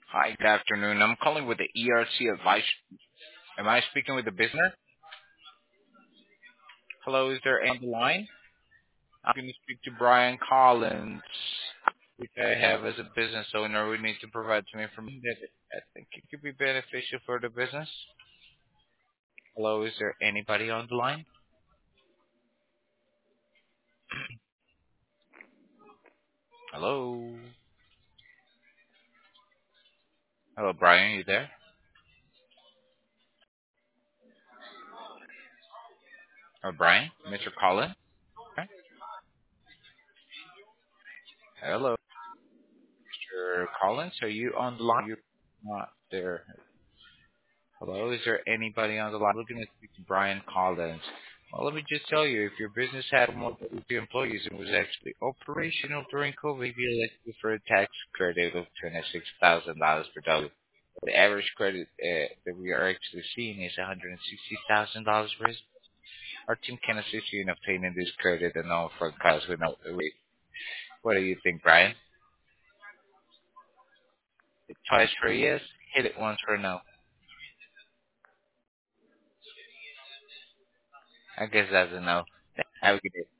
Hi, good afternoon. I'm calling with the ERC advice. Am I speaking with the business? Hello, is there any line? I'm going to speak to Brian Collins, which I have as a business owner. We need to provide some information that I think it could be beneficial for the business. Hello, is there anybody on the line? Hello? Hello, Brian, you there? Oh, Brian? Mr. Collins? Okay. Hello, Mr. Collins, are you on the line? You're not there. Hello, is there anybody on the line? Looking to speak to Brian Collins. Well, let me just tell you, if your business had more than 50 employees and was actually operational during COVID, you'd eligible for a tax credit of $26,000 per dollar. The average credit that we are actually seeing is $160,000 risk. Our team can assist you in obtaining this credit and all for costs with no wait. What do you think, Brian? Twice for a yes, hit it once for a no. I guess that's a no. Have a good day.